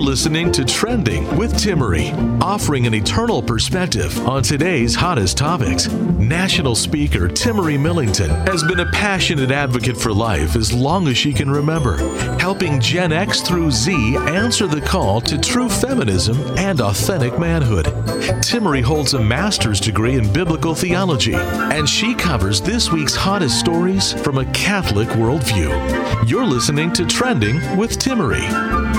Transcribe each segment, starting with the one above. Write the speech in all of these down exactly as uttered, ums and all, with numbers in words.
listening to Trending with Timmerie, offering an eternal perspective on today's hottest topics. National speaker Timmerie Millington has been a passionate advocate for life as long as she can remember, helping Gen X through Z answer the call to true feminism and authentic manhood. Timmerie holds a master's degree in biblical theology, and she covers this week's hottest stories from a Catholic worldview. You're listening to Trending with Timmerie.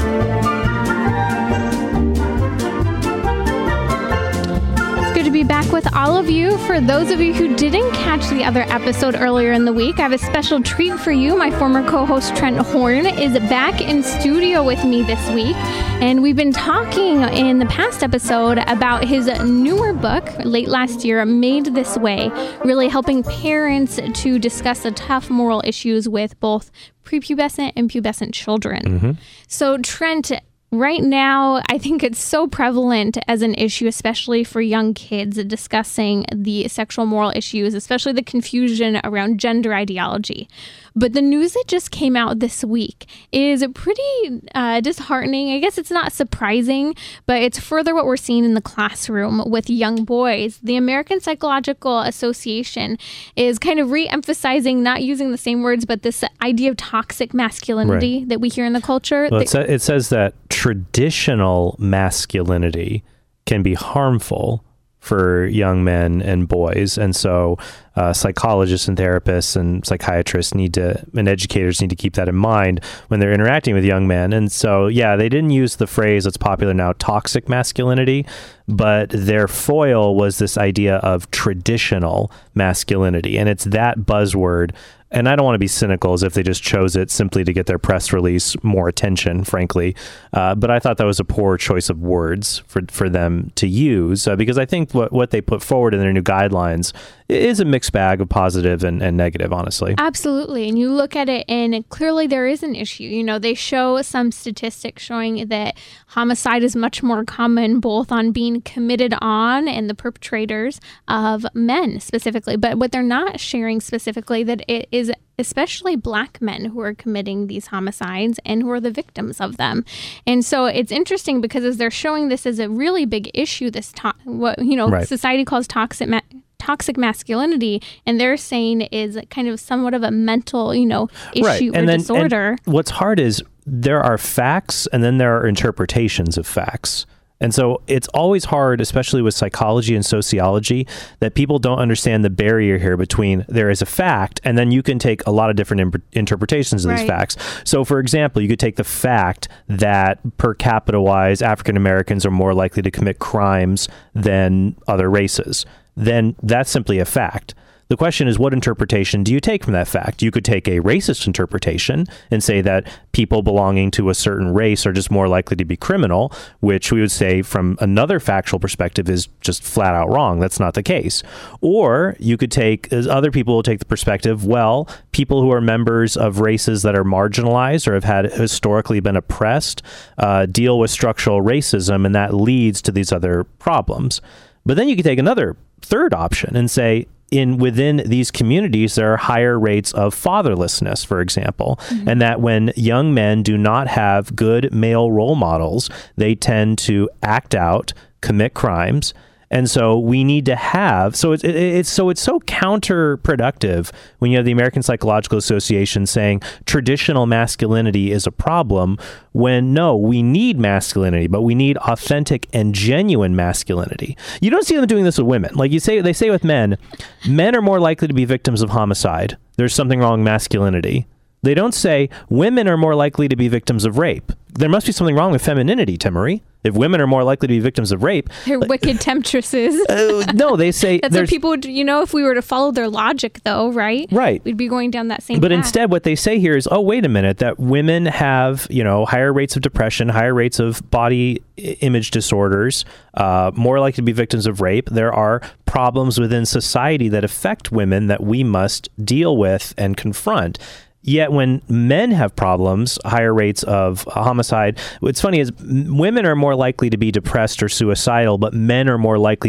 To be back with all of you. For those of you who didn't catch the other episode earlier in the week, I have a special treat for you. My former co-host Trent Horn is back in studio with me this week, and we've been talking in the past episode about his newer book, late last year, Made This Way, really helping parents to discuss the tough moral issues with both prepubescent and pubescent children. Mm-hmm. So Trent, right now, I think it's so prevalent as an issue, especially for young kids, discussing the sexual moral issues, especially the confusion around gender ideology. But the news that just came out this week is pretty uh, disheartening. I guess it's not surprising, but it's further what we're seeing in the classroom with young boys. The American Psychological Association is kind of re-emphasizing, not using the same words, but this idea of toxic masculinity right. that we hear in the culture. Well, it, sa- it says that traditional masculinity can be harmful for young men and boys. And so uh, psychologists and therapists and psychiatrists need to, and educators need to keep that in mind when they're interacting with young men. And so, yeah, they didn't use the phrase that's popular now, toxic masculinity, but their foil was this idea of traditional masculinity. And it's that buzzword. And I don't want to be cynical as if they just chose it simply to get their press release more attention, frankly. Uh, but I thought that was a poor choice of words for, for them to use, uh, because I think what, what they put forward in their new guidelines is a mixed bag of positive and, and negative, honestly. Absolutely. And you look at it and clearly there is an issue. You know, they show some statistics showing that homicide is much more common both on being committed on and the perpetrators of men specifically. But what they're not sharing specifically, that it is especially Black men who are committing these homicides and who are the victims of them. And so it's interesting because as they're showing this as a really big issue, this to- what you know right. society calls toxic ma- toxic masculinity, and they're saying is kind of somewhat of a mental, you know, issue right. or and then, disorder. And what's hard is there are facts and then there are interpretations of facts. And so it's always hard, especially with psychology and sociology, that people don't understand the barrier here between there is a fact and then you can take a lot of different imp- interpretations of right. these facts. So, for example, you could take the fact that per capita wise, African Americans are more likely to commit crimes than other races. Then that's simply a fact. The question is, what interpretation do you take from that fact? You could take a racist interpretation and say that people belonging to a certain race are just more likely to be criminal, which we would say from another factual perspective is just flat out wrong. That's not the case. Or you could take, as other people will take the perspective, well, people who are members of races that are marginalized or have had historically been oppressed uh, deal with structural racism, and that leads to these other problems. But then you could take another third option and say, in within these communities, there are higher rates of fatherlessness, for example, mm-hmm. and that when young men do not have good male role models, they tend to act out, commit crimes. And so we need to have, so it's, it, it's so it's so counterproductive when you have the American Psychological Association saying traditional masculinity is a problem, when no, we need masculinity, but we need authentic and genuine masculinity. You don't see them doing this with women. Like you say, they say with men, men are more likely to be victims of homicide. There's something wrong with masculinity. They don't say women are more likely to be victims of rape. There must be something wrong with femininity, Timmerie. If women are more likely to be victims of rape, they're like, wicked temptresses. uh, no, they say that's what people would, you know, if we were to follow their logic, though, right? Right. We'd be going down that same But path. instead, what they say here is, oh, wait a minute, that women have, you know, higher rates of depression, higher rates of body image disorders, uh, more likely to be victims of rape. There are problems within society that affect women that we must deal with and confront. Yet when men have problems, higher rates of homicide, what's funny is women are more likely to be depressed or suicidal, but men are more likely to,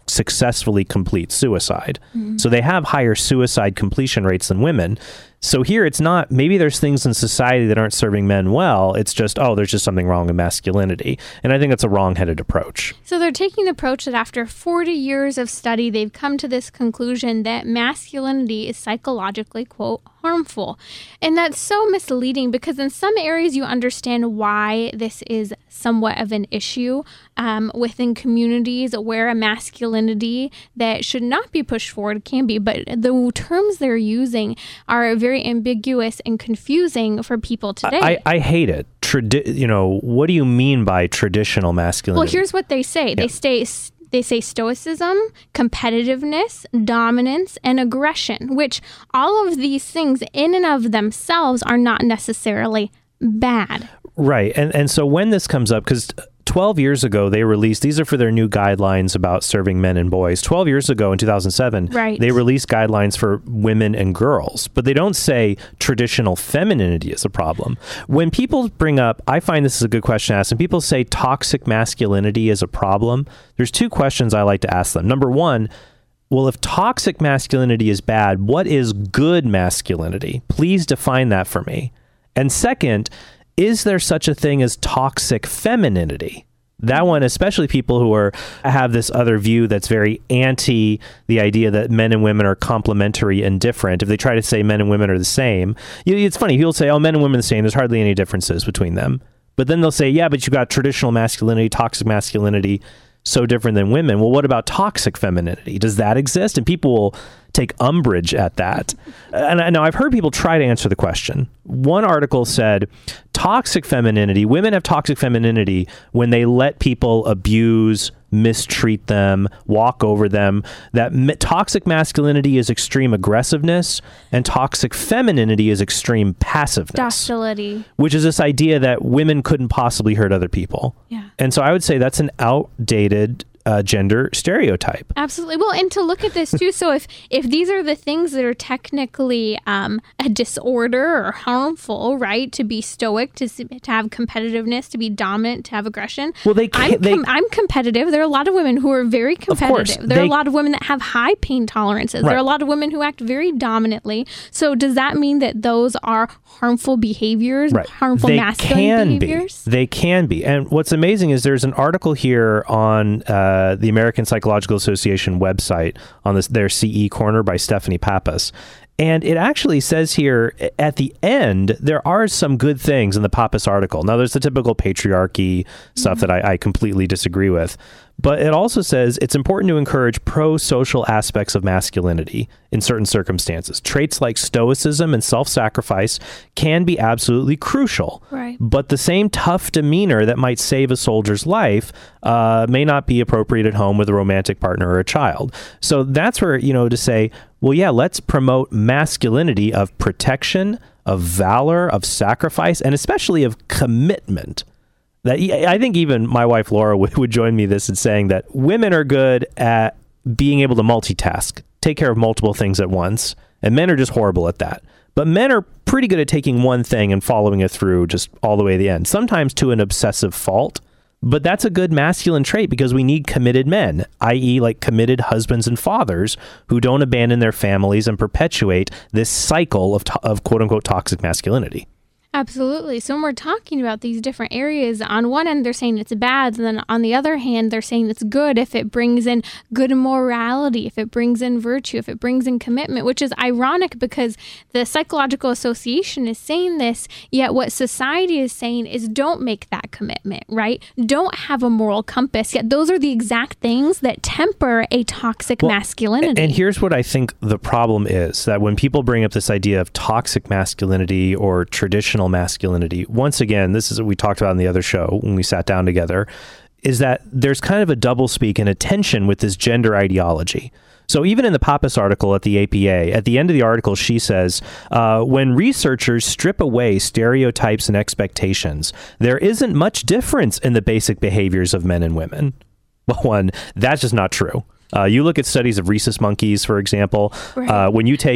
successfully complete suicide. Mm-hmm. So they have higher suicide completion rates than women. So here it's not, maybe there's things in society that aren't serving men well. It's just, oh, there's just something wrong with masculinity. And I think that's a wrong-headed approach. So they're taking the approach that after forty years of study, they've come to this conclusion that masculinity is psychologically, quote, harmful. And that's so misleading because in some areas you understand why this is somewhat of an issue um, within communities where a masculinity that should not be pushed forward can be. But the terms they're using are very ambiguous and confusing for people today. I, I hate it. Tradi- you know, what do you mean by traditional masculinity? Well, here's what they say. Yeah. They stay... They say stoicism, competitiveness, dominance, and aggression, which all of these things in and of themselves are not necessarily bad. Right. And and so when this comes up, because twelve years ago, they released, these are for their new guidelines about serving men and boys. twelve years ago in two thousand seven, right. They released guidelines for women and girls, but they don't say traditional femininity is a problem. When people bring up, I find this is a good question to ask, and people say toxic masculinity is a problem, there's two questions I like to ask them. Number one, well, if toxic masculinity is bad, what is good masculinity? Please define that for me. And second, is there such a thing as toxic femininity? That one, especially people who are have this other view that's very anti the idea that men and women are complementary and different. If they try to say men and women are the same, it's funny. People say, oh, men and women are the same. There's hardly any differences between them. But then they'll say, yeah, but you've got traditional masculinity, toxic masculinity, so different than women. Well, what about toxic femininity? Does that exist? And people will take umbrage at that. And I know I've heard people try to answer the question. One article said, toxic femininity, women have toxic femininity when they let people abuse, mistreat them, walk over them. That m- toxic masculinity is extreme aggressiveness, and toxic femininity is extreme passiveness. Docility. Which is this idea that women couldn't possibly hurt other people. Yeah. And so I would say that's an outdated Uh, gender stereotype. Absolutely. Well, and to look at this too, so if if these are the things that are technically um, a disorder or harmful, right, to be stoic, to to have competitiveness, to be dominant, to have aggression. Well, they can't, I'm, they, com- I'm competitive. There are a lot of women who are very competitive. Of course, there they, are a lot of women that have high pain tolerances. Right. There are a lot of women who act very dominantly. So does that mean that those are harmful behaviors, right. harmful they masculine can behaviors? Be. They can be. And what's amazing is there's an article here on uh, the American Psychological Association website on this their C E corner by Stephanie Pappas. And it actually says here at the end, there are some good things in the Pappas article. Now, there's the typical patriarchy stuff mm-hmm. that I, I completely disagree with. But it also says it's important to encourage pro-social aspects of masculinity in certain circumstances. Traits like stoicism and self-sacrifice can be absolutely crucial. Right. But the same tough demeanor that might save a soldier's life uh, may not be appropriate at home with a romantic partner or a child. So that's where, you know, to say, well, yeah, let's promote masculinity of protection, of valor, of sacrifice, and especially of commitment. That I think even my wife Laura would, would join me this in saying that women are good at being able to multitask, take care of multiple things at once, and men are just horrible at that. But men are pretty good at taking one thing and following it through just all the way to the end, sometimes to an obsessive fault. But that's a good masculine trait because we need committed men, that is like committed husbands and fathers who don't abandon their families and perpetuate this cycle of, to- of quote unquote toxic masculinity. Absolutely. So when we're talking about these different areas, on one end, they're saying it's bad. And then on the other hand, they're saying it's good if it brings in good morality, if it brings in virtue, if it brings in commitment, which is ironic because the Psychological Association is saying this, yet what society is saying is don't make that commitment, right? Don't have a moral compass. Yet those are the exact things that temper a toxic well, masculinity. And here's what I think the problem is, that when people bring up this idea of toxic masculinity or traditional masculinity, once again, this is what we talked about in the other show when we sat down together, is that there's kind of a doublespeak and a tension with this gender ideology. So even in the Pappas article at the A P A, at the end of the article, she says, uh, when researchers strip away stereotypes and expectations, there isn't much difference in the basic behaviors of men and women. Well, one, that's just not true. Uh, you look at studies of rhesus monkeys, for example, right. uh, when you take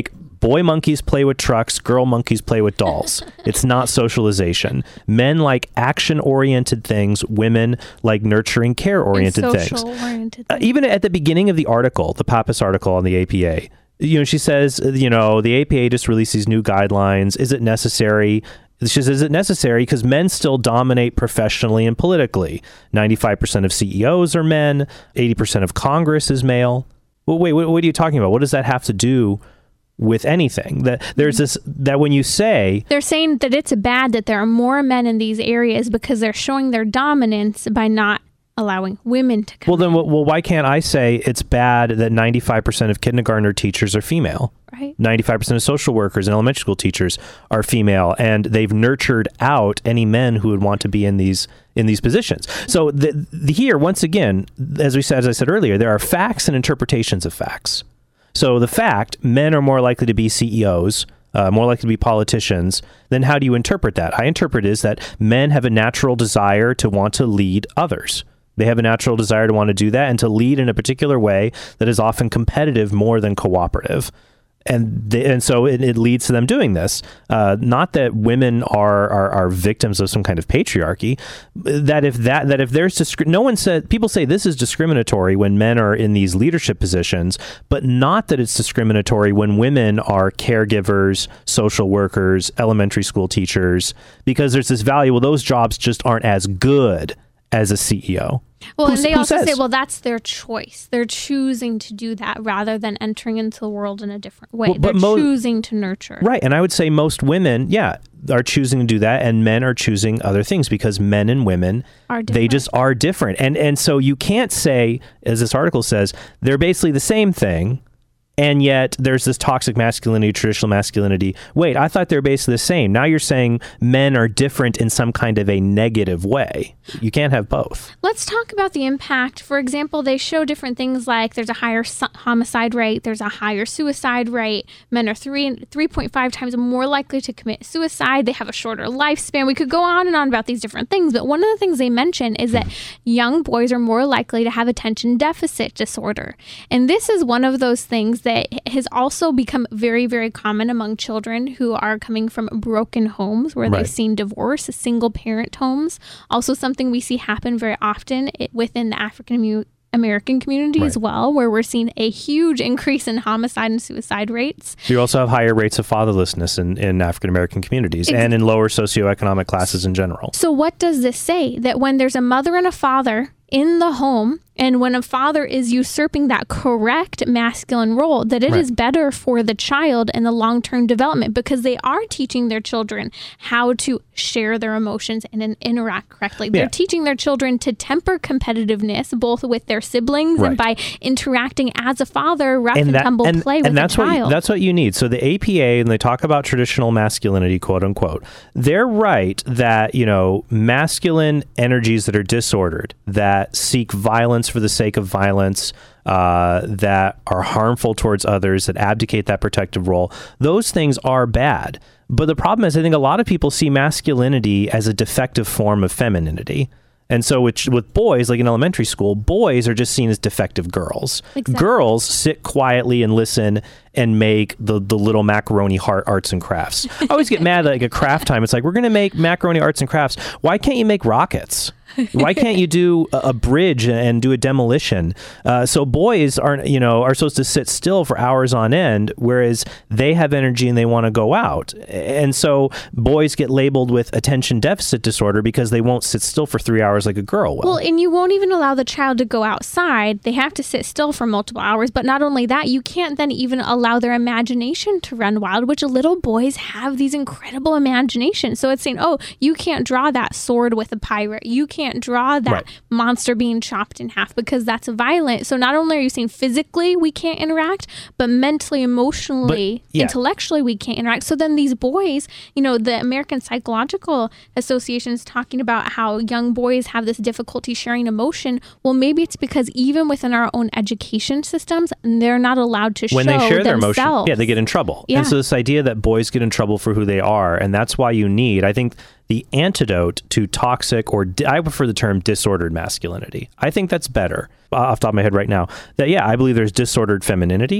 boy monkeys play with trucks, girl monkeys play with dolls. It's not socialization. Men like action-oriented things. Women like nurturing, care-oriented And things. social-oriented Uh, things. even at the beginning of the article, the Pappas article on the A P A, you know, she says, you know, the A P A just released these new guidelines. Is it necessary? She says, is it necessary? Because men still dominate professionally and politically. ninety-five percent of C E Os are men. eighty percent of Congress is male. Well, wait, what, what are you talking about? What does that have to do with anything? That there's this, that when you say... They're saying that it's bad that there are more men in these areas because they're showing their dominance by not allowing women to come Well, then, in, well, why can't I say it's bad that ninety-five percent of kindergartner teachers are female? right? ninety-five percent of social workers and elementary school teachers are female, and they've nurtured out any men who would want to be in these in these positions. So the, the, here, once again, as we said, as I said earlier, there are facts and interpretations of facts. So the fact, men are more likely to be C E Os, uh, more likely to be politicians, then how do you interpret that? I interpret is that men have a natural desire to want to lead others. They have a natural desire to want to do that and to lead in a particular way that is often competitive more than cooperative. And they, and so it, it leads to them doing this. Uh, not that women are, are are victims of some kind of patriarchy. That if that that if there's discri- no one said people say this is discriminatory when men are in these leadership positions, but not that it's discriminatory when women are caregivers, social workers, elementary school teachers, because there's this value. Well, those jobs just aren't as good as a C E O. Well, Who's- and they who also says? say, well, that's their choice. They're choosing to do that rather than entering into the world in a different way. Well, but They're mo- choosing to nurture. Right. And I would say most women, yeah, are choosing to do that, and men are choosing other things because men and women, Are they different. just are different. And and so you can't say, as this article says, they're basically the same thing, and yet there's this toxic masculinity, traditional masculinity. Wait, I thought they're basically the same. Now you're saying men are different in some kind of a negative way. You can't have both. Let's talk about the impact. For example, they show different things like there's a higher su- homicide rate, there's a higher suicide rate. Men are three three point five times more likely to commit suicide. They have a shorter lifespan. We could go on and on about these different things, but one of the things they mention is that young boys are more likely to have attention deficit disorder. And this is one of those things that has also become very, very common among children who are coming from broken homes where Right. they've seen divorce, single parent homes. Also something we see happen very often it, within the African Amu- American community as Right. well, where we're seeing a huge increase in homicide and suicide rates. You also have higher rates of fatherlessness in, in African American communities Ex- and in lower socioeconomic classes in general. So what does this say? That when there's a mother and a father in the home, and when a father is usurping that correct masculine role, that it Right. is better for the child and the long-term development because they are teaching their children how to share their emotions and in- interact correctly. They're Yeah. teaching their children to temper competitiveness both with their siblings and by Right. interacting as a father, rough and, that- tumble and- play and with that's the what you- child. that's what you need. So the A P A, and they talk about traditional masculinity, quote unquote, they're right that, you know, masculine energies that are disordered, that seek violence for the sake of violence, uh, that are harmful towards others, that abdicate that protective role, those things are bad. But the problem is, I think a lot of people see masculinity as a defective form of femininity. And so with, with boys, like in elementary school, boys are just seen as defective girls. Exactly. Girls sit quietly and listen and make the, the little macaroni heart arts and crafts. I always get mad at like a craft time. It's like, we're going to make macaroni arts and crafts. Why can't you make rockets? Why can't you do a, a bridge and do a demolition? Uh, so boys aren't, you know, are supposed to sit still for hours on end, whereas they have energy and they want to go out. And so boys get labeled with attention deficit disorder because they won't sit still for three hours like a girl will. Well, and you won't even allow the child to go outside. They have to sit still for multiple hours. But not only that, you can't then even allow their imagination to run wild, which little boys have these incredible imaginations. So it's saying, oh, you can't draw that sword with a pirate. You can't draw that Right. monster being chopped in half because that's violent. So not only are you saying physically we can't interact, but mentally, emotionally, But, yeah. intellectually we can't interact. So then these boys, you know, the American Psychological Association is talking about how young boys have this difficulty sharing emotion. Well, maybe it's because even within our own education systems, they're not allowed to when show they share their themselves. emotion, yeah, they get in trouble. Yeah. And so this idea that boys get in trouble for who they are, and that's why you need, I think, the antidote to toxic, or di- I prefer the term disordered masculinity. I think that's better, off the top of my head right now. That, yeah, I believe there's disordered femininity,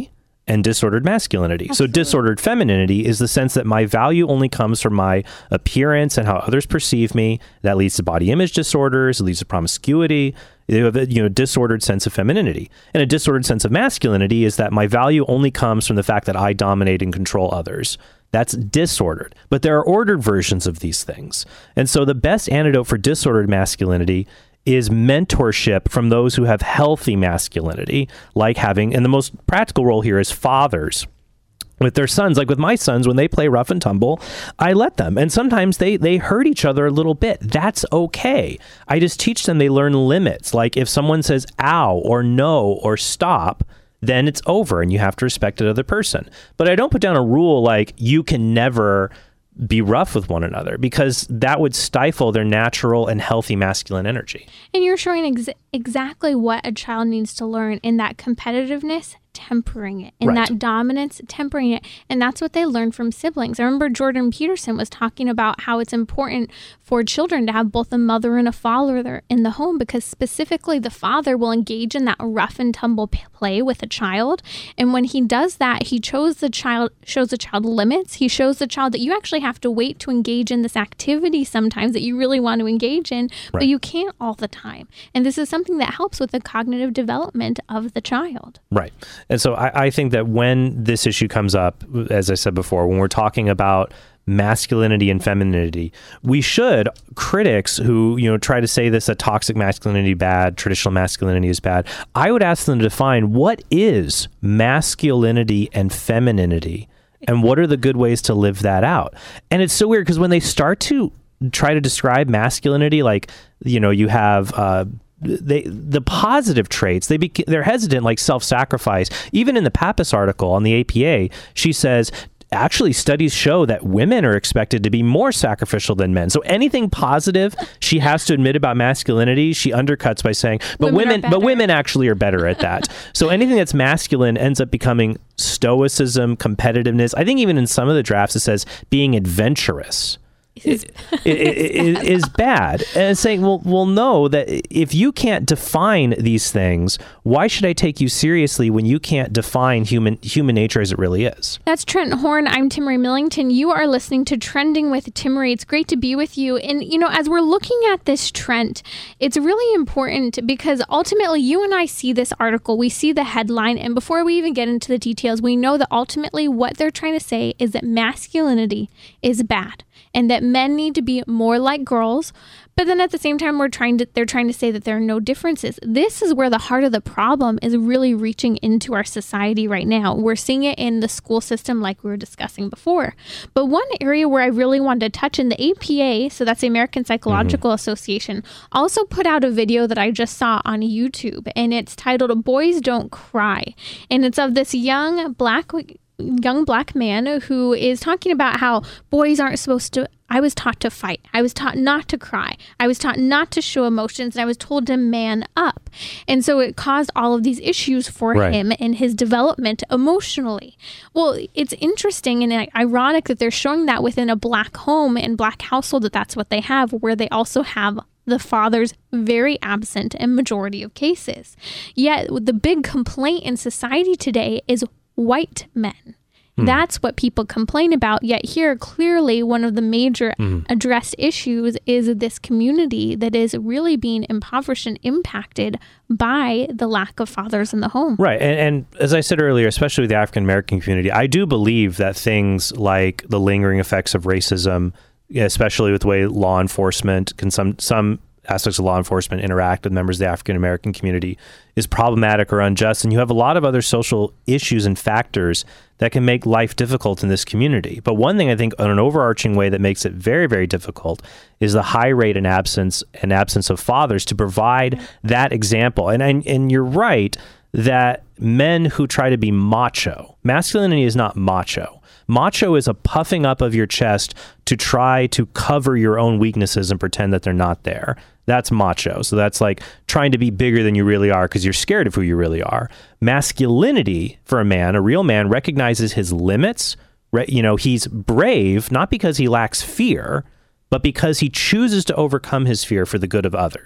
and disordered masculinity. Absolutely. So disordered femininity is the sense that my value only comes from my appearance and how others perceive me. That leads to body image disorders. It leads to promiscuity. You have a you know, disordered sense of femininity. And a disordered sense of masculinity is that my value only comes from the fact that I dominate and control others. That's disordered. But there are ordered versions of these things. And so the best antidote for disordered masculinity is mentorship from those who have healthy masculinity, like having, and the most practical role here is fathers with their sons. Like with my sons, when they play rough and tumble, I let them. And sometimes they they hurt each other a little bit. That's okay. I just teach them, they learn limits. Like if someone says ow or no or stop, then it's over and you have to respect the other person. But I don't put down a rule like you can never be rough with one another, because that would stifle their natural and healthy masculine energy. And you're showing ex- exactly what a child needs to learn in that competitiveness, tempering it, in right. that dominance, tempering it. And that's what they learn from siblings. I remember Jordan Peterson was talking about how it's important for children to have both a mother and a father in the home, because specifically the father will engage in that rough and tumble play with a child. And when he does that, he shows the child, shows the child limits. He shows the child that you actually have to wait to engage in this activity sometimes that you really want to engage in, right. but you can't all the time. And this is something that helps with the cognitive development of the child. Right. And so I, I think that when this issue comes up, as I said before, when we're talking about masculinity and femininity, we should, critics who, you know, try to say this, that toxic masculinity bad, traditional masculinity is bad, I would ask them to define what is masculinity and femininity, and what are the good ways to live that out. And it's so weird because when they start to try to describe masculinity, like, you know, you have uh They the positive traits, they bec- they're hesitant, like self-sacrifice. Even in the Pappas article on the A P A, she says, actually, studies show that women are expected to be more sacrificial than men. So anything positive she has to admit about masculinity, she undercuts by saying, but women, women but women actually are better at that. So anything that's masculine ends up becoming stoicism, competitiveness. I think even in some of the drafts it says being adventurous. Is, it, it, it, is bad. And saying, well, we'll know that if you can't define these things, why should I take you seriously when you can't define human human nature as it really is? That's Trent Horn. I'm Timmerie Millington. You are listening to Trending with Timmerie. It's great to be with you. And, you know, as we're looking at this trend, it's really important because ultimately you and I see this article, we see the headline, and before we even get into the details, we know that ultimately what they're trying to say is that masculinity is bad, and that men need to be more like girls. But then at the same time, we're trying to, they're trying to say that there are no differences. This is where the heart of the problem is really reaching into our society right now. We're seeing it in the school system like we were discussing before. But one area where I really wanted to touch in the A P A, so that's the American Psychological mm-hmm. Association, also put out a video that I just saw on YouTube, and it's titled Boys Don't Cry. And it's of this young black young black man who is talking about how boys aren't supposed to, I was taught to fight. I was taught not to cry. I was taught not to show emotions, and I was told to man up. And so it caused all of these issues for right. him in his development emotionally. Well, it's interesting and ironic that they're showing that within a black home and black household, that that's what they have, where they also have the fathers very absent in majority of cases. Yet the big complaint in society today is white men. Mm. That's what people complain about. Yet here, clearly, one of the major mm. addressed issues is this community that is really being impoverished and impacted by the lack of fathers in the home. Right. And, and as I said earlier, especially with the African American community, I do believe that things like the lingering effects of racism, especially with the way law enforcement can some some aspects of law enforcement interact with members of the African American community, is problematic or unjust. And you have a lot of other social issues and factors that can make life difficult in this community. But one thing I think on an overarching way that makes it very, very difficult is the high rate and absence and absence of fathers to provide that example. And, and, and you're right that men who try to be macho, masculinity is not macho. Macho is a puffing up of your chest to try to cover your own weaknesses and pretend that they're not there. That's macho. So that's like trying to be bigger than you really are because you're scared of who you really are. Masculinity for a man, a real man, recognizes his limits. Re- you know, he's brave, not because he lacks fear, but because he chooses to overcome his fear for the good of others.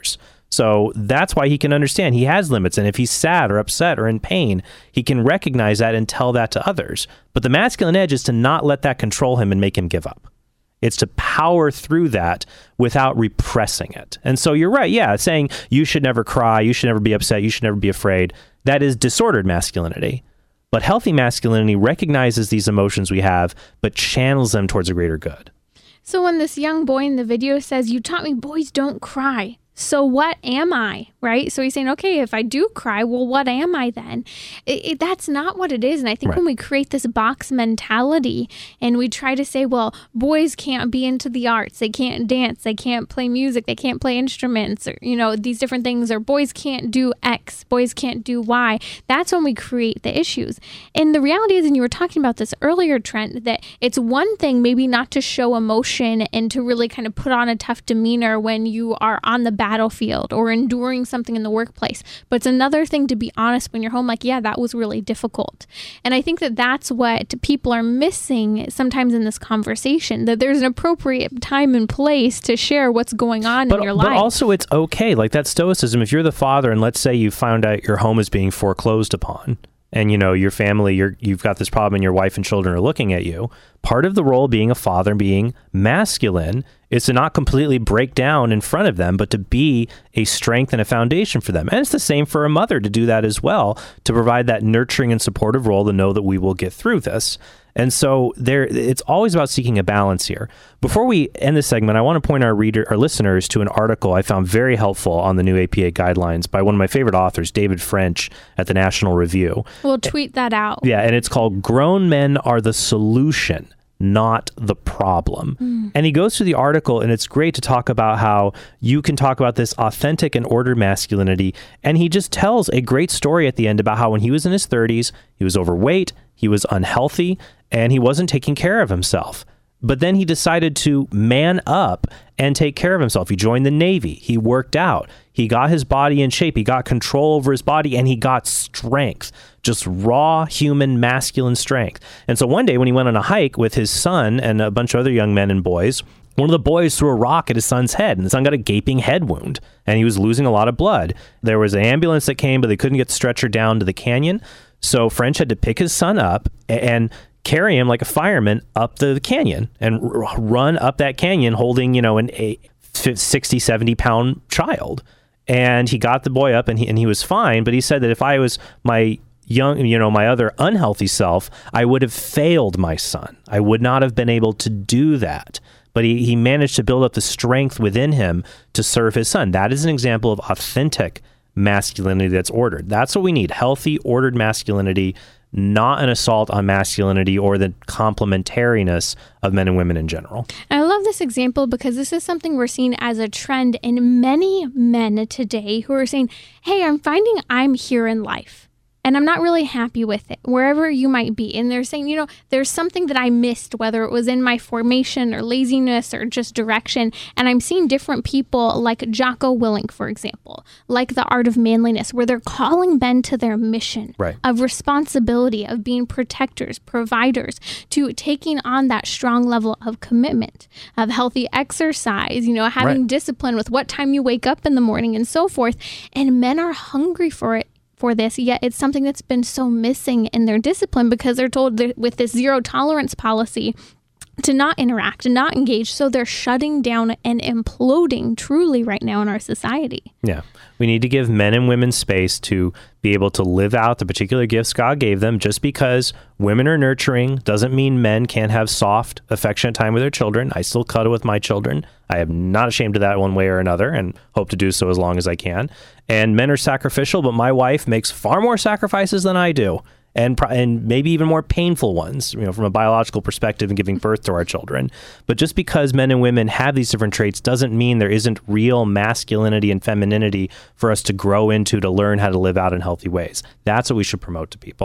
So that's why he can understand he has limits. And if he's sad or upset or in pain, he can recognize that and tell that to others. But the masculine edge is to not let that control him and make him give up. It's to power through that without repressing it. And so you're right. Yeah. Saying you should never cry. You should never be upset. You should never be afraid. That is disordered masculinity. But healthy masculinity recognizes these emotions we have, but channels them towards a greater good. So when this young boy in the video says, you taught me boys don't cry, so what am I, right? So he's saying, okay, if I do cry, well, what am I then? It, it, that's not what it is. And I think right. when we create this box mentality and we try to say, well, boys can't be into the arts, they can't dance, they can't play music, they can't play instruments, or, you know, these different things, or boys can't do X, boys can't do Y. That's when we create the issues. And the reality is, and you were talking about this earlier, Trent, that it's one thing maybe not to show emotion and to really kind of put on a tough demeanor when you are on the battlefield or enduring something in the workplace. But it's another thing to be honest when you're home, like, yeah, that was really difficult. And I think that that's what people are missing sometimes in this conversation, that there's an appropriate time and place to share what's going on but, in your but life. But also it's okay. Like that stoicism, if you're the father and let's say you found out your home is being foreclosed upon, and you know your family, you're, you've got this problem and your wife and children are looking at you, part of the role of being a father and being masculine is to not completely break down in front of them, but to be a strength and a foundation for them. And it's the same for a mother to do that as well, to provide that nurturing and supportive role to know that we will get through this. And so there, it's always about seeking a balance here. Before we end this segment, I want to point our reader, our listeners to an article I found very helpful on the new A P A guidelines by one of my favorite authors, David French at the National Review. We'll tweet that out. Yeah, and it's called "Grown Men Are the Solution, Not the Problem." Mm. And he goes through the article, and it's great to talk about how you can talk about this authentic and ordered masculinity. And he just tells a great story at the end about how when he was in his thirties, he was overweight, he was unhealthy, and he wasn't taking care of himself. But then he decided to man up and take care of himself. He joined the Navy. He worked out. He got his body in shape. He got control over his body, and he got strength, just raw human masculine strength. And so one day when he went on a hike with his son and a bunch of other young men and boys, one of the boys threw a rock at his son's head, and the son got a gaping head wound, and he was losing a lot of blood. There was an ambulance that came, but they couldn't get the stretcher down to the canyon. So French had to pick his son up and carry him like a fireman up the canyon and r- run up that canyon holding, you know, an a sixty, seventy pound child. And he got the boy up and he, and he was fine. But he said that if I was my young, you know, my other unhealthy self, I would have failed my son. I would not have been able to do that. But he, he managed to build up the strength within him to serve his son. That is an example of authentic masculinity that's ordered. That's what we need. Healthy, ordered masculinity, not an assault on masculinity or the complementariness of men and women in general. I love this example because this is something we're seeing as a trend in many men today who are saying, hey, I'm finding I'm here in life and I'm not really happy with it, wherever you might be. And they're saying, you know, there's something that I missed, whether it was in my formation or laziness or just direction. And I'm seeing different people like Jocko Willink, for example, like The Art of Manliness, where they're calling men to their mission right. of responsibility, of being protectors, providers, to taking on that strong level of commitment, of healthy exercise, you know, having right. discipline with what time you wake up in the morning and so forth. And men are hungry for it. for this, yet it's something that's been so missing in their discipline because they're told that with this zero tolerance policy to not interact and not engage. So they're shutting down and imploding truly right now in our society. Yeah. We need to give men and women space to be able to live out the particular gifts God gave them. Just because women are nurturing doesn't mean men can't have soft, affectionate time with their children. I still cuddle with my children. I am not ashamed of that one way or another and hope to do so as long as I can. And men are sacrificial, but my wife makes far more sacrifices than I do. And and maybe even more painful ones, you know, from a biological perspective in giving birth to our children. But just because men and women have these different traits doesn't mean there isn't real masculinity and femininity for us to grow into, to learn how to live out in healthy ways. That's what we should promote to people.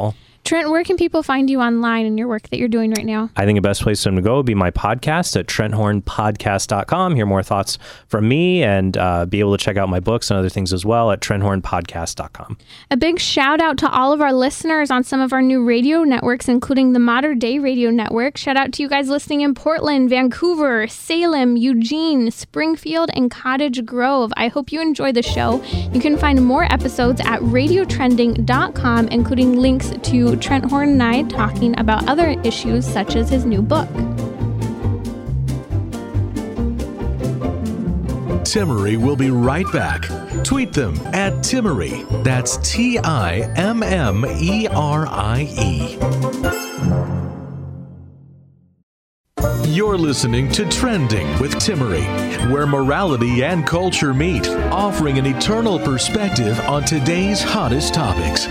Trent, where can people find you online and your work that you're doing right now? I think the best place for them to go would be my podcast at trent horn podcast dot com. Hear more thoughts from me and uh, be able to check out my books and other things as well at trent horn podcast dot com. A big shout out to all of our listeners on some of our new radio networks, including the Modern Day Radio Network. Shout out to you guys listening in Portland, Vancouver, Salem, Eugene, Springfield, and Cottage Grove. I hope you enjoy the show. You can find more episodes at radio trending dot com, including links to Trent Horn and I talking about other issues such as his new book. Timmerie will be right back. Tweet them at Timmerie. That's T I M M E R I E. You're listening to Trending with Timmerie, where morality and culture meet, offering an eternal perspective on today's hottest topics.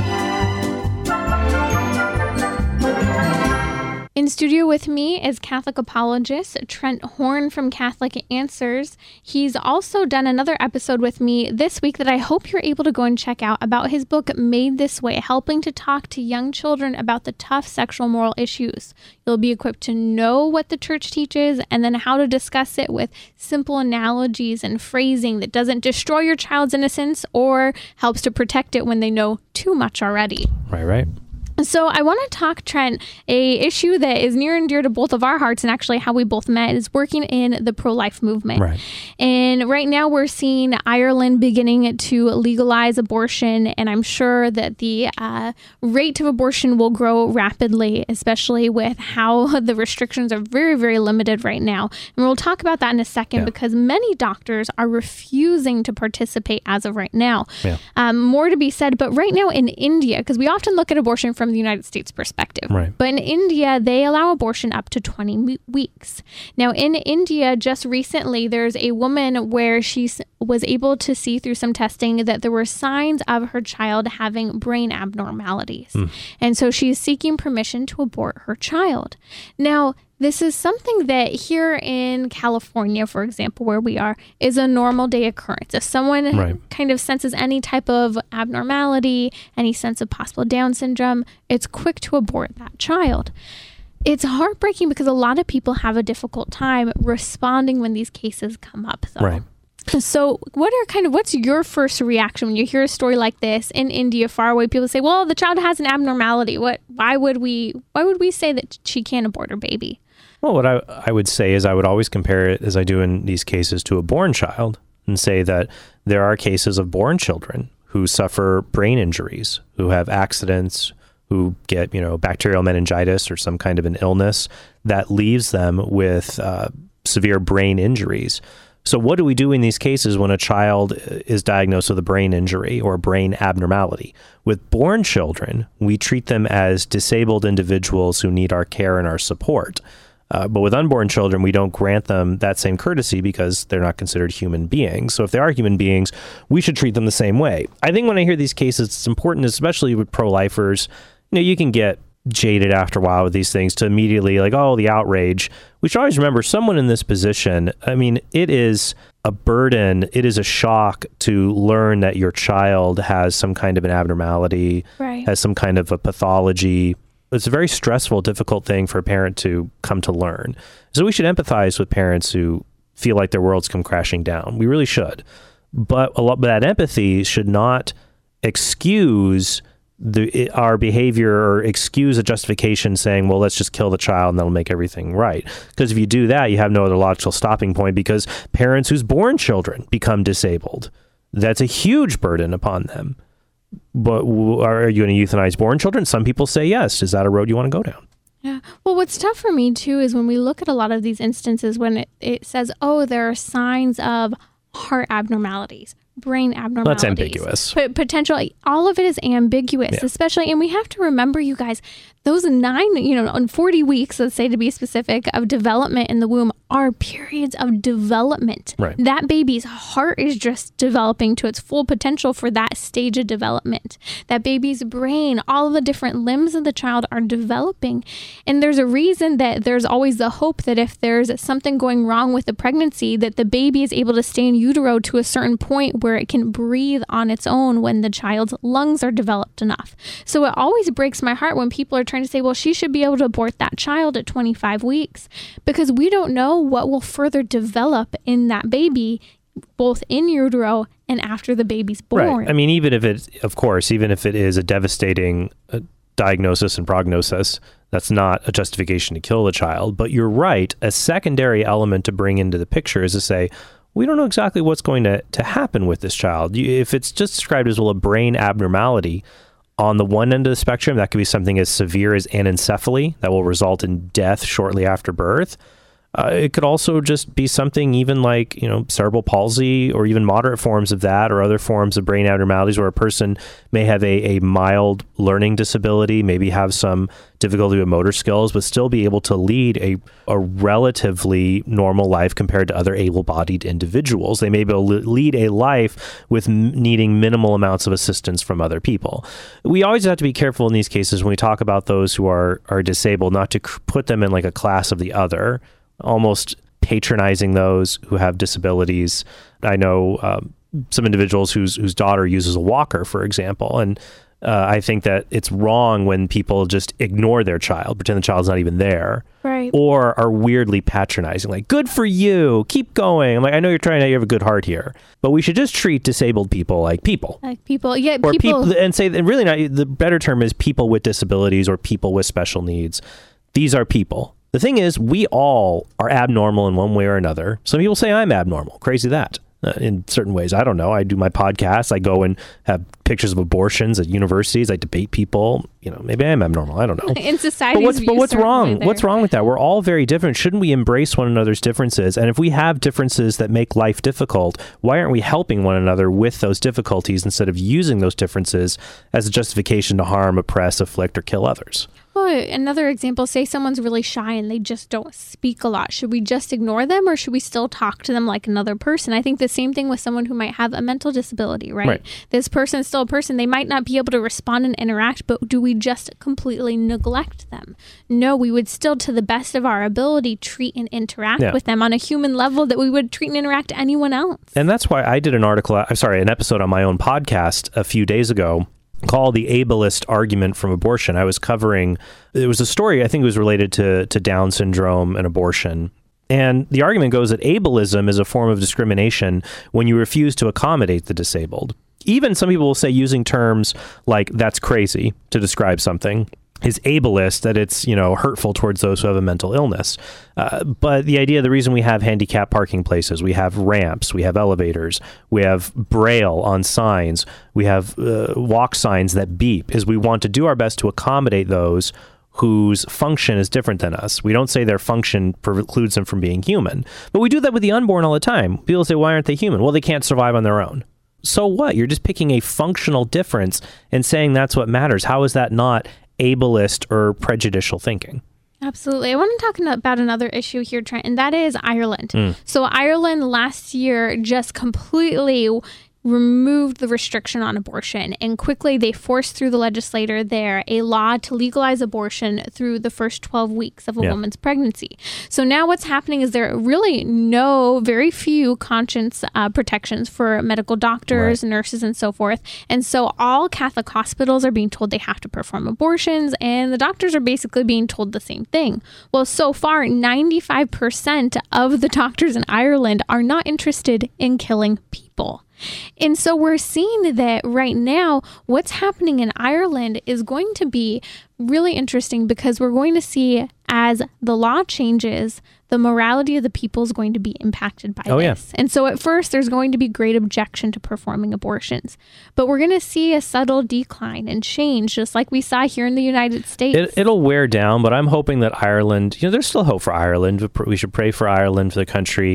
In studio with me is Catholic apologist Trent Horn from Catholic Answers. He's also done another episode with me this week that I hope you're able to go and check out about his book, Made This Way, helping to talk to young children about the tough sexual moral issues. You'll be equipped to know what the church teaches and then how to discuss it with simple analogies and phrasing that doesn't destroy your child's innocence or helps to protect it when they know too much already. Right, right. So I want to talk, Trent, a issue that is near and dear to both of our hearts and actually how we both met is working in the pro-life movement. Right. And right now we're seeing Ireland beginning to legalize abortion, and I'm sure that the uh, rate of abortion will grow rapidly, especially with how the restrictions are very, very limited right now. And we'll talk about that in a second yeah. because many doctors are refusing to participate as of right now. Yeah. Um, more to be said, but right now in India, because we often look at abortion from the United States perspective. Right. But in India, they allow abortion up to twenty weeks. Now, in India, just recently, there's a woman where she was able to see through some testing that there were signs of her child having brain abnormalities. Mm. And so she's seeking permission to abort her child. Now, this is something that here in California, for example, where we are, is a normal day occurrence. If someone right. kind of senses any type of abnormality, any sense of possible Down syndrome, it's quick to abort that child. It's heartbreaking because a lot of people have a difficult time responding when these cases come up, though. Right. So what are kind of, what's your first reaction when you hear a story like this in India, far away? People say, well, the child has an abnormality. What, why would we, why would we say that she can't abort her baby? Well, what I, I would say is I would always compare it, as I do in these cases, to a born child and say that there are cases of born children who suffer brain injuries, who have accidents, who get, you know, bacterial meningitis or some kind of an illness that leaves them with uh, severe brain injuries. So what do we do in these cases when a child is diagnosed with a brain injury or a brain abnormality? With born children, we treat them as disabled individuals who need our care and our support. Uh, but with unborn children, we don't grant them that same courtesy because they're not considered human beings. So if they are human beings, we should treat them the same way. I think when I hear these cases, it's important, especially with pro-lifers, you know, you can get jaded after a while with these things to immediately like, oh, the outrage. We should always remember someone in this position, I mean, it is a burden, it is a shock to learn that your child has some kind of an abnormality, right. has some kind of a pathology. It's a very stressful, difficult thing for a parent to come to learn. So we should empathize with parents who feel like their world's come crashing down. We really should. But a lot, but that empathy should not excuse the our behavior or excuse a justification saying, well, let's just kill the child and that'll make everything right. Because if you do that, you have no other logical stopping point because parents whose born children become disabled, that's a huge burden upon them. But are you going to euthanize born children? Some people say yes. Is that a road you want to go down? Yeah. Well, what's tough for me, too, is when we look at a lot of these instances when it, it says, oh, there are signs of heart abnormalities, brain abnormalities. That's ambiguous. P- potentially, all of it is ambiguous, yeah. especially, and we have to remember, you guys, Those nine, you know, on forty weeks, let's say to be specific, of development in the womb are periods of development. Right. That baby's heart is just developing to its full potential for that stage of development. That baby's brain, all of the different limbs of the child are developing. And there's a reason that there's always the hope that if there's something going wrong with the pregnancy, that the baby is able to stay in utero to a certain point where it can breathe on its own when the child's lungs are developed enough. So it always breaks my heart when people are trying to say, well, she should be able to abort that child at twenty-five weeks, because we don't know what will further develop in that baby, both in utero and after the baby's born. Right. I mean, even if it, of course, even if it is a devastating uh, diagnosis and prognosis, that's not a justification to kill the child. But you're right. A secondary element to bring into the picture is to say, we don't know exactly what's going to, to happen with this child. You, if it's just described as, well, a brain abnormality, on the one end of the spectrum, that could be something as severe as anencephaly that will result in death shortly after birth. Uh, it could also just be something even like, you know, cerebral palsy, or even moderate forms of that, or other forms of brain abnormalities where a person may have a, a mild learning disability, maybe have some difficulty with motor skills, but still be able to lead a, a relatively normal life compared to other able-bodied individuals. They may be able to lead a life with m- needing minimal amounts of assistance from other people. We always have to be careful in these cases when we talk about those who are, are disabled, not to cr- put them in like a class of the other, almost patronizing those who have disabilities. I know um, some individuals whose whose daughter uses a walker, for example, and uh, I think that it's wrong when people just ignore their child, pretend the child's not even there, right? Or are weirdly patronizing, like, good for you, keep going. I'm like, I know you're trying to, you have a good heart here, but we should just treat disabled people like people. Like people, yeah, or people. people, and say, and really not, the better term is people with disabilities or people with special needs. These are people. The thing is, we all are abnormal in one way or another. Some people say I'm abnormal. Crazy that. Uh, in certain ways, I don't know. I do my podcast. I go and have pictures of abortions at universities. I debate people. You know, maybe I am abnormal. I don't know. In society, but what's, but what's wrong? What's wrong with that? We're all very different. Shouldn't we embrace one another's differences? And if we have differences that make life difficult, why aren't we helping one another with those difficulties instead of using those differences as a justification to harm, oppress, afflict, or kill others? Well, another example, say someone's really shy and they just don't speak a lot. Should we just ignore them, or should we still talk to them like another person? I think the same thing with someone who might have a mental disability, right? Right. This person is still a person. They might not be able to respond and interact, but do we just completely neglect them? No, we would still, to the best of our ability, treat and interact Yeah. with them on a human level that we would treat and interact anyone else. And that's why I did an article, I'm sorry, an episode on my own podcast a few days ago called The Ableist Argument from Abortion. I was covering, it was a story, I think it was related to, to Down syndrome and abortion. And the argument goes that ableism is a form of discrimination when you refuse to accommodate the disabled. Even some people will say, using terms like "that's crazy" to describe something is ableist, that it's, you know, hurtful towards those who have a mental illness. Uh, but the idea, the reason we have handicap parking places, we have ramps, we have elevators, we have braille on signs, we have uh, walk signs that beep, is we want to do our best to accommodate those whose function is different than us. We don't say their function precludes them from being human, but we do that with the unborn all the time. People say, why aren't they human? Well, they can't survive on their own. So what? You're just picking a functional difference and saying that's what matters. How is that not ableist or prejudicial thinking? Absolutely. I want to talk about another issue here, Trent, and that is Ireland. Mm. So Ireland last year just completely removed the restriction on abortion, and quickly they forced through the legislator there a law to legalize abortion through the first twelve weeks of a yeah. woman's pregnancy. So now what's happening is there are really no, very few conscience uh, protections for medical doctors, right. nurses, and so forth. And so all Catholic hospitals are being told they have to perform abortions, and the doctors are basically being told the same thing. Well, so far, ninety-five percent of the doctors in Ireland are not interested in killing people. And so we're seeing that right now, what's happening in Ireland is going to be really interesting, because we're going to see, as the law changes, the morality of the people is going to be impacted by oh, this. Yeah. And so at first, there's going to be great objection to performing abortions. But we're going to see a subtle decline and change, just like we saw here in the United States. It, it'll wear down, but I'm hoping that Ireland, you know, there's still hope for Ireland. We should pray for Ireland, for the country.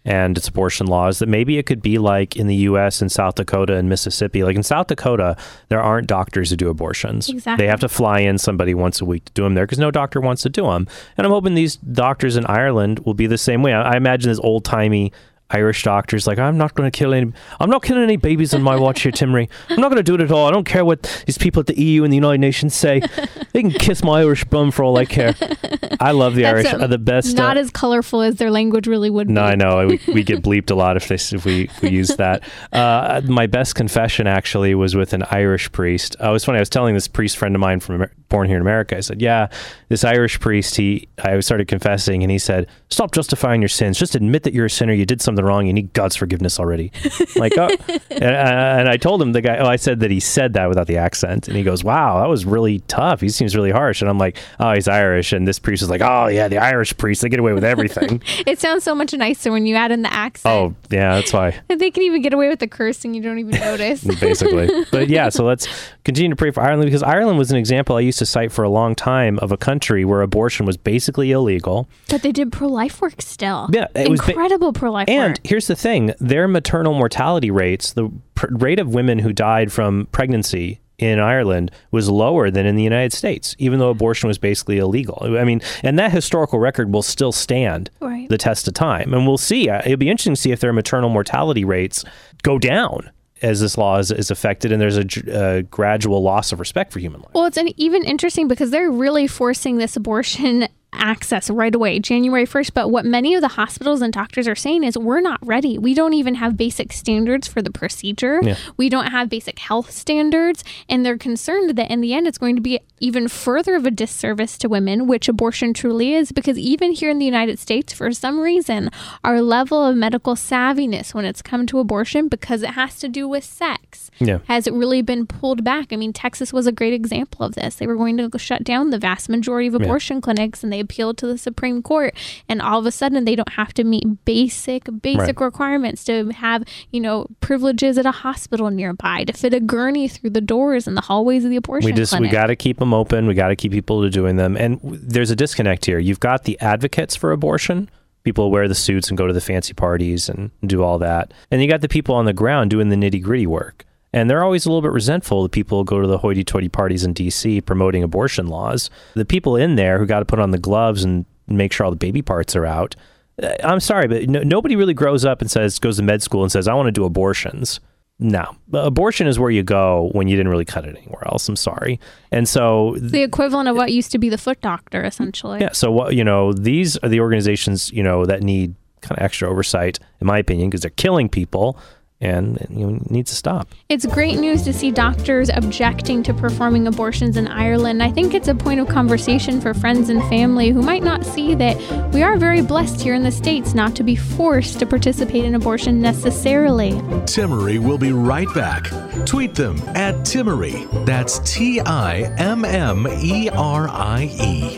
and its abortion laws, that maybe it could be like in the U S and South Dakota and Mississippi. Like in South Dakota, there aren't doctors who do abortions. Exactly. They have to fly in somebody once a week to do them there because no doctor wants to do them. And I'm hoping these doctors in Ireland will be the same way. I, I imagine this old-timey Irish doctors like, I'm not going to kill any, I'm not killing any babies on my watch here, Timmery. I'm not going to do it at all. I don't care what these people at the E U and the United Nations say. They can kiss my Irish bum for all I care. I love the That's Irish. Are the best. Not uh, as colorful as their language really would be. No, I know. We, we get bleeped a lot if they if we, if we use that. Uh, my best confession actually was with an Irish priest. Uh, it was funny. I was telling this priest friend of mine from born here in America. I said, yeah, this Irish priest, he, I started confessing and he said, stop justifying your sins. Just admit that you're a sinner. You did something wrong. You need God's forgiveness already. Like, oh, and, and I told him, the guy, oh, I said that he said that without the accent. And he goes, wow, that was really tough. He seems really harsh. And I'm like, oh, he's Irish. And this priest was like, oh yeah, the Irish priests, they get away with everything. It sounds so much nicer when you add in the accent. Oh yeah, that's why. They can even get away with the cursing. You don't even notice. Basically. But yeah, so let's continue to pray for Ireland, because Ireland was an example I used to cite for a long time of a country where abortion was basically illegal. But they did pro-life work still. Yeah. It Incredible was ba- pro-life and work. And here's the thing. Their maternal mortality rates, the pr- rate of women who died from pregnancy in Ireland was lower than in the United States, even though abortion was basically illegal. I mean, and that historical record will still stand right. the test of time. And we'll see. It'll be interesting to see if their maternal mortality rates go down as this law is, is affected, and there's a, a gradual loss of respect for human life. Well, it's an, even interesting because they're really forcing this abortion access right away, January first. But what many of the hospitals and doctors are saying is we're not ready. We don't even have basic standards for the procedure. Yeah. We don't have basic health standards. And they're concerned that in the end, it's going to be even further of a disservice to women, which abortion truly is, because even here in the United States, for some reason, our level of medical savviness when it's come to abortion, because it has to do with sex, yeah. has really been pulled back. I mean, Texas was a great example of this. They were going to shut down the vast majority of abortion yeah. clinics, and they appealed to the Supreme Court, and all of a sudden they don't have to meet basic basic right. requirements to have, you know, privileges at a hospital nearby, to fit a gurney through the doors and the hallways of the abortion we just clinic. We got to keep them open. We got to keep people to doing them. And w- there's a disconnect here. You've got the advocates for abortion, people wear the suits and go to the fancy parties and do all that, and you got the people on the ground doing the nitty gritty work. And they're always a little bit resentful that people go to the hoity-toity parties in D C promoting abortion laws. The people in there who got to put on the gloves and make sure all the baby parts are out. I'm sorry, but no, nobody really grows up and says, goes to med school and says, I want to do abortions. No. Abortion is where you go when you didn't really cut it anywhere else. I'm sorry. And so... It's the equivalent of what used to be the foot doctor, essentially. Yeah. So, what you know, these are the organizations, you know, that need kind of extra oversight, in my opinion, because they're killing people. And you know, it needs to stop. It's great news to see doctors objecting to performing abortions in Ireland. I think it's a point of conversation for friends and family who might not see that we are very blessed here in the States not to be forced to participate in abortion necessarily. Timmery will be right back. Tweet them at Timmery. That's T I M M E R I E.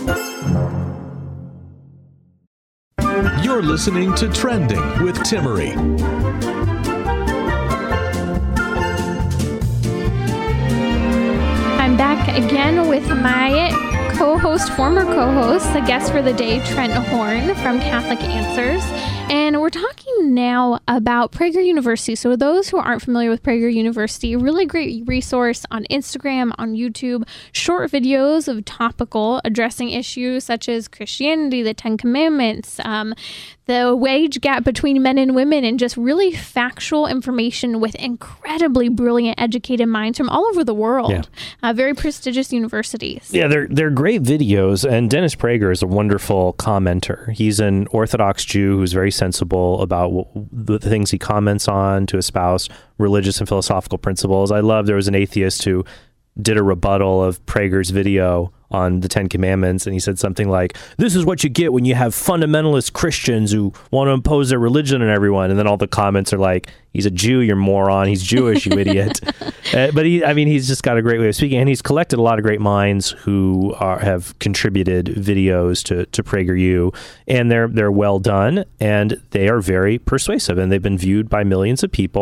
You're listening to Trending with Timmery. I'm back again with my co-host, former co-host, the guest for the day, Trent Horn from Catholic Answers. And we're talking now about Prager University. So those who aren't familiar with Prager University, a really great resource on Instagram, on YouTube, short videos of topical addressing issues such as Christianity, the Ten Commandments, um, the wage gap between men and women, and just really factual information with incredibly brilliant, educated minds from all over the world. Yeah. Uh, very prestigious universities. Yeah, they're they're great videos, and Dennis Prager is a wonderful commenter. He's an Orthodox Jew who's very sensible about w- the things he comments on to espouse religious and philosophical principles. I love there was an atheist who did a rebuttal of Prager's video on the Ten Commandments, and he said something like, this is what you get when you have fundamentalist Christians who want to impose their religion on everyone. And then all the comments are like, he's a Jew, you moron, he's Jewish, you idiot. uh, but he, I mean, he's just got a great way of speaking, and he's collected a lot of great minds who are, have contributed videos to, to PragerU, and they're, they're well done, and they are very persuasive, and they've been viewed by millions of people.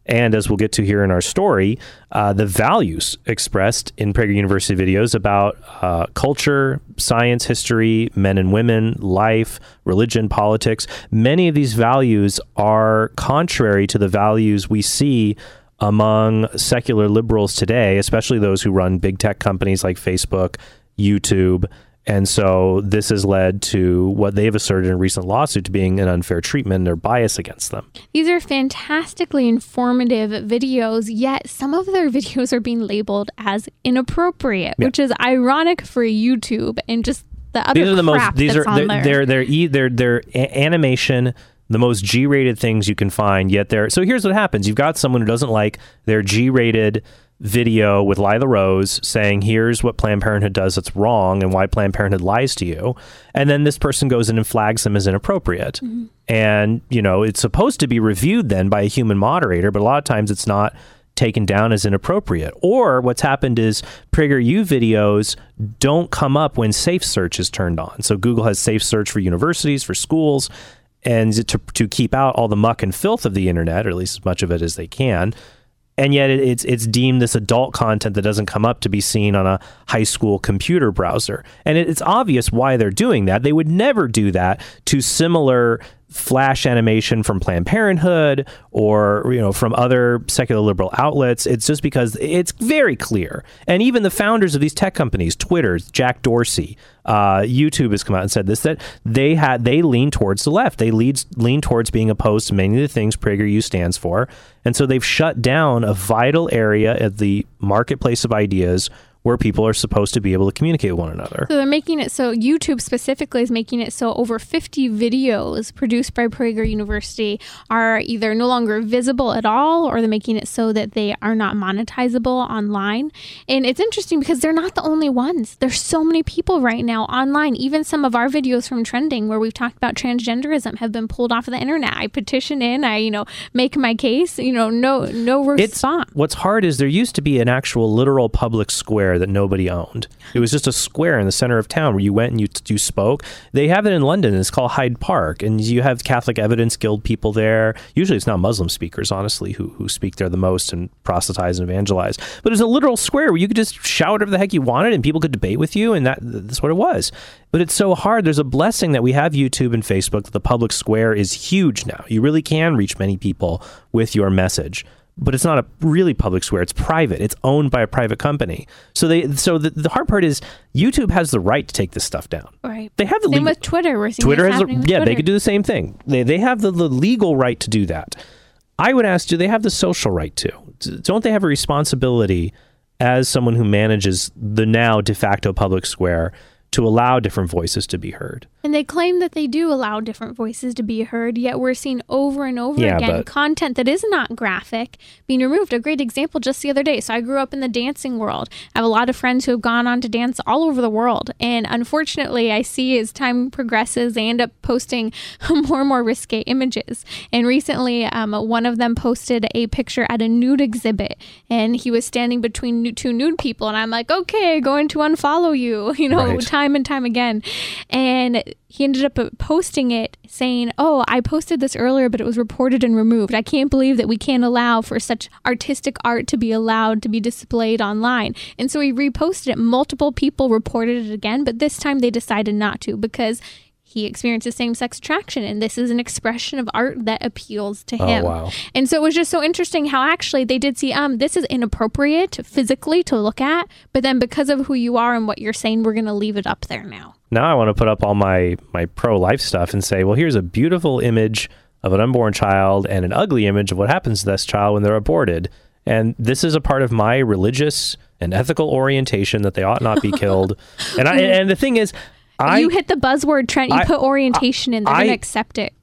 And as we'll get to here in our story, uh, the values expressed in Prager University videos about uh, culture, science, history, men and women, life, religion, politics, many of these values are contrary to the values we see among secular liberals today, especially those who run big tech companies like Facebook, YouTube. And so this has led to what they've asserted in a recent lawsuit to being an unfair treatment or bias against them. These are fantastically informative videos, yet some of their videos are being labeled as inappropriate, yeah. which is ironic for YouTube and just the other these are the crap most, these that's are, on they're, there. They're, they're, they're, they're a- animation, the most G-rated things you can find, yet they're... So here's what happens. You've got someone who doesn't like their G-rated video with Lila Rose saying, here's what Planned Parenthood does that's wrong and why Planned Parenthood lies to you. And then this person goes in and flags them as inappropriate. Mm-hmm. And, you know, it's supposed to be reviewed then by a human moderator, but a lot of times it's not taken down as inappropriate. Or what's happened is PragerU videos don't come up when Safe Search is turned on. So Google has Safe Search for universities, for schools, and to, to keep out all the muck and filth of the internet, or at least as much of it as they can. And yet it, it's it's deemed this adult content that doesn't come up to be seen on a high school computer browser. And it, it's obvious why they're doing that. They would never do that to similar flash animation from Planned Parenthood or, you know, from other secular liberal outlets. It's just because it's very clear. And even the founders of these tech companies, Twitter, Jack Dorsey, uh, YouTube has come out and said this, that they had they lean towards the left. They lead, lean towards being opposed to many of the things PragerU stands for. And so they've shut down a vital area of the marketplace of ideas where people are supposed to be able to communicate with one another. So they're making it so, YouTube specifically is making it so over fifty videos produced by Prager University are either no longer visible at all, or they're making it so that they are not monetizable online. And it's interesting because they're not the only ones. There's so many people right now online. Even some of our videos from Trending where we've talked about transgenderism have been pulled off of the internet. I petition in, I, you know, make my case, you know, no, no response. It's, what's hard is there used to be an actual literal public square that nobody owned. It was just a square in the center of town where you went and you you spoke. They have it in London. It's called Hyde Park, and you have Catholic Evidence Guild people there. Usually it's not Muslim speakers, honestly, who who speak there the most and proselytize and evangelize. But it's a literal square where you could just shout whatever the heck you wanted and people could debate with you, and that that's what it was. But it's so hard. There's a blessing that we have YouTube and Facebook, that the public square is huge now. You really can reach many people with your message. But it's not a really public square. It's private. It's owned by a private company. So they. So the, the hard part is YouTube has the right to take this stuff down. Right. They have the same legal, with Twitter. We're seeing Twitter this has a, happening with yeah. Twitter. They could do the same thing. They they have the, the legal right to do that. I would ask, do they have the social right to? Don't they have a responsibility as someone who manages the now de facto public square to allow different voices to be heard? And they claim that they do allow different voices to be heard, yet we're seeing over and over yeah, again but... content that is not graphic being removed. A great example just the other day. So I grew up in the dancing world. I have a lot of friends who have gone on to dance all over the world. And unfortunately, I see as time progresses, they end up posting more and more risque images. And recently, um, one of them posted a picture at a nude exhibit, and he was standing between two nude people. And I'm like, okay, going to unfollow you, you know, right. time and time again. And he ended up posting it saying, oh, I posted this earlier, but it was reported and removed. I can't believe that we can't allow for such artistic art to be allowed to be displayed online. And so he reposted it. Multiple people reported it again, but this time they decided not to because he experiences same-sex attraction, and this is an expression of art that appeals to him. Oh, wow. And so it was just so interesting how actually they did see, um, this is inappropriate physically to look at, but then because of who you are and what you're saying, we're going to leave it up there now. Now I want to put up all my, my pro-life stuff and say, well, here's a beautiful image of an unborn child and an ugly image of what happens to this child when they're aborted. And this is a part of my religious and ethical orientation that they ought not be killed. And I, and the thing is, I, you hit the buzzword, Trent. You I, put orientation in. They're going to accept it.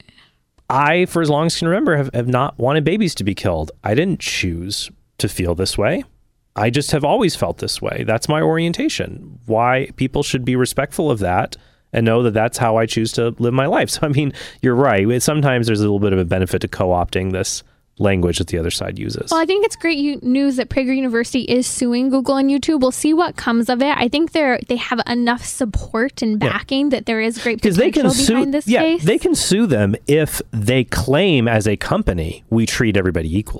I, for as long as I can remember, have, have not wanted babies to be killed. I didn't choose to feel this way. I just have always felt this way. That's my orientation. Why people should be respectful of that and know that that's how I choose to live my life. So, I mean, you're right. Sometimes there's a little bit of a benefit to co-opting this language that the other side uses. Well, I think it's great u- news that Prager University is suing Google and YouTube. We'll see what comes of it. I think they're they have enough support and backing yeah. that there is great potential they can behind sue, this yeah, case. They can sue them if they claim as a company we treat everybody equally.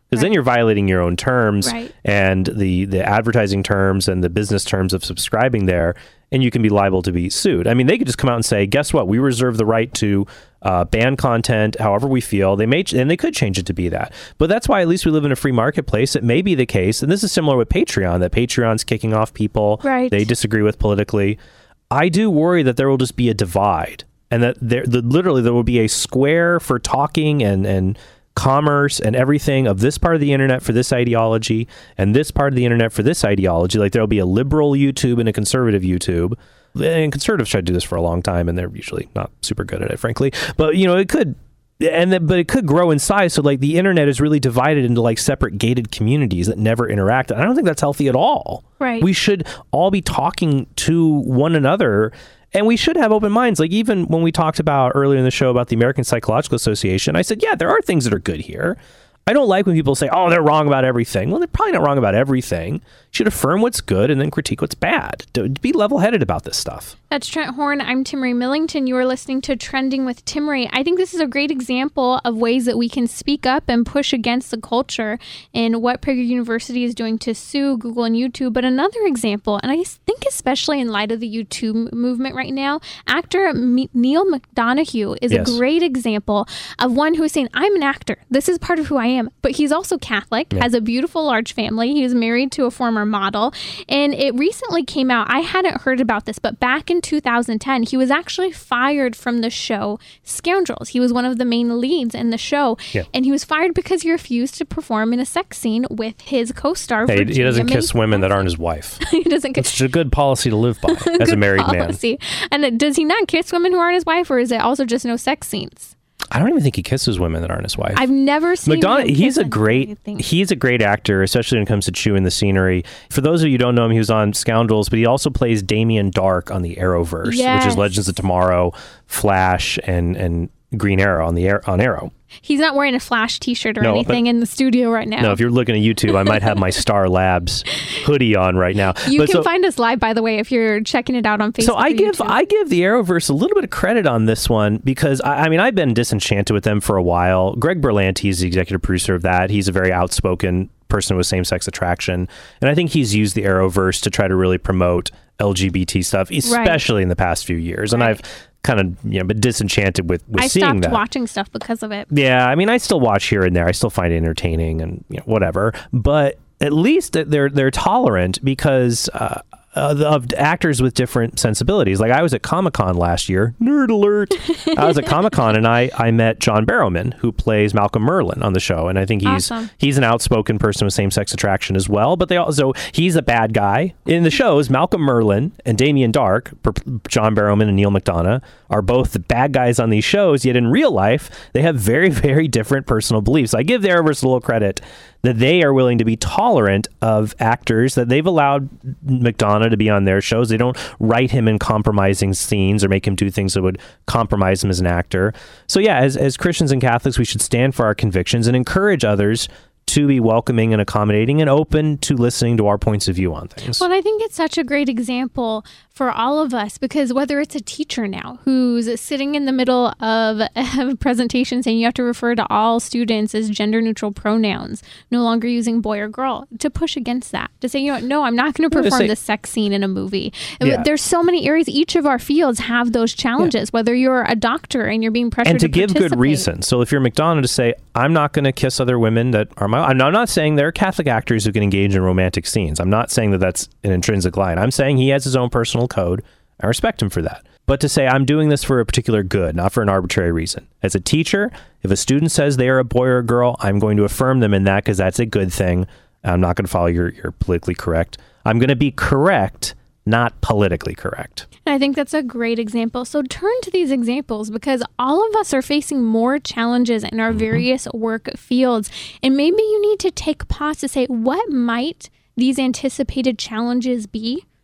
Because Right. then you're violating your own terms Right. and the, the advertising terms and the business terms of subscribing there, and you can be liable to be sued. I mean, they could just come out and say, guess what? We reserve the right to uh, ban content however we feel. They may, ch- and they could change it to be that. But that's why at least we live in a free marketplace. It may be the case, and this is similar with Patreon, that Patreon's kicking off people Right. they disagree with politically. I do worry that there will just be a divide, and that there, the, literally there will be a square for talking and and commerce and everything of this part of the internet for this ideology and this part of the internet for this ideology. Like there'll be a liberal YouTube and a conservative YouTube. And conservatives try to do this for a long time, and they're usually not super good at it, frankly. But you know, it could, and then, but it could grow in size. So like the internet is really divided into like separate gated communities that never interact. And I don't think that's healthy at all. Right. We should all be talking to one another. And we should have open minds. Like even when we talked about earlier in the show about the American Psychological Association, I said, yeah, there are things that are good here. I don't like when people say, oh, they're wrong about everything. Well, they're probably not wrong about everything. You should affirm what's good and then critique what's bad. Be level-headed about this stuff. That's Trent Horn. I'm Timmerie Millington. You are listening to Trending with Timmerie. I think this is a great example of ways that we can speak up and push against the culture and what Prager University is doing to sue Google and YouTube. But another example, and I think especially in light of the YouTube movement right now, actor M- Neil McDonough is Yes. a great example of one who is saying, I'm an actor. This is part of who I am. But he's also Catholic, Yeah. has a beautiful large family. He is married to a former model. And it recently came out, I hadn't heard about this, but back in two thousand ten, he was actually fired from the show Scoundrels. He was one of the main leads in the show. Yeah. And he was fired because he refused to perform in a sex scene with his co-star. Hey, he Virginia doesn't kiss Mason. women that aren't his wife. He doesn't kiss. It's a good policy to live by as a Good married man. policy. And uh, does he not kiss women who aren't his wife, or is it also just no sex scenes? I don't even think he kisses women that aren't his wife. I've never seen McDonough, him he's kiss a great anything. he's a great actor, especially when it comes to chewing the scenery. For those of you who don't know him, he was on Scoundrels, but he also plays Damien Dark on the Arrowverse, Yes. which is Legends of Tomorrow, Flash, and and Green Arrow on the Ar- on Arrow. He's not wearing a Flash t-shirt or No, anything in the studio right now. No, if you're looking at YouTube, I might have my Star Labs hoodie on right now. You But can so, find us live, by the way, if you're checking it out on Facebook. So I or give YouTube. I give the Arrowverse a little bit of credit on this one because I, I mean I've been disenchanted with them for a while. Greg Berlanti is the executive producer of that. He's a very outspoken person with same-sex attraction, and I think he's used the Arrowverse to try to really promote L G B T stuff, especially in the past few years. And Right. I've kind of you know been disenchanted with, with I seeing stopped that. watching stuff because of it. Yeah, I mean, I still watch here and there. I still find it entertaining and you know, whatever. But at least they're they're tolerant because uh, of actors with different sensibilities. Like I was at Comic-Con last year. Nerd alert! I was at Comic-Con and I I met John Barrowman, who plays Malcolm Merlin on the show, and I think he's Awesome. he's an outspoken person with same-sex attraction as well. But they also he's a bad guy in the shows. Malcolm Merlin and Damien Dark, John Barrowman and Neil McDonough, are both the bad guys on these shows. Yet in real life, they have very very different personal beliefs. I give the Arrowverse a little credit that they are willing to be tolerant of actors, that they've allowed McDonough to be on their shows. They don't write him in compromising scenes or make him do things that would compromise him as an actor. So yeah, as, as Christians and Catholics, we should stand for our convictions and encourage others to be welcoming and accommodating and open to listening to our points of view on things. Well, I think it's such a great example for all of us because whether it's a teacher now who's sitting in the middle of a presentation saying you have to refer to all students as gender neutral pronouns, no longer using boy or girl, to push against that, to say, you know, no, I'm not going to Yeah, to perform say- the sex scene in a movie. Yeah. There's so many areas, each of our fields have those challenges, whether you're a doctor and you're being pressured and to, to give good participate. reason. So if you're McDonough, to say, I'm not going to kiss other women that are my... I'm not saying there are Catholic actors who can engage in romantic scenes. I'm not saying that that's an intrinsic line. I'm saying he has his own personal code. I respect him for that. But to say, I'm doing this for a particular good, not for an arbitrary reason. As a teacher, if a student says they are a boy or a girl, I'm going to affirm them in that because that's a good thing. I'm not going to follow your, your politically correct. I'm going to be correct, not politically correct. And I think that's a great example. So turn to these examples because all of us are facing more challenges in our various work fields. And maybe you need to take pause to say, what might these anticipated challenges be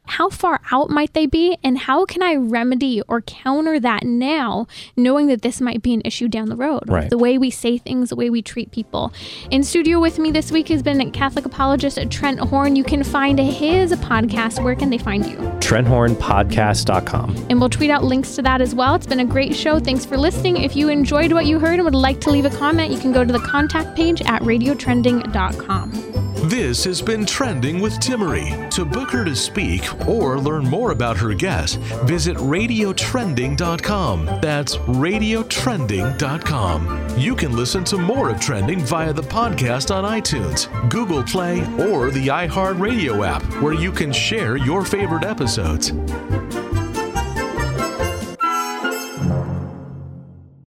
how far out might they be, and how can I remedy or counter that now, knowing that this might be an issue down the road? Right. The way we say things, the way we treat people. In studio with me this week has been Catholic apologist Trent Horn. You can find his podcast. Where can they find you? trent horn podcast dot com. And we'll tweet out links to that as well. It's been a great show. Thanks for listening. If you enjoyed what you heard and would like to leave a comment, you can go to the contact page at radio trending dot com. This has been Trending with Timmerie. To book her to speak or learn more about her guests, visit radio trending dot com. That's radio trending dot com. You can listen to more of Trending via the podcast on iTunes, Google Play, or the iHeartRadio app, where you can share your favorite episodes.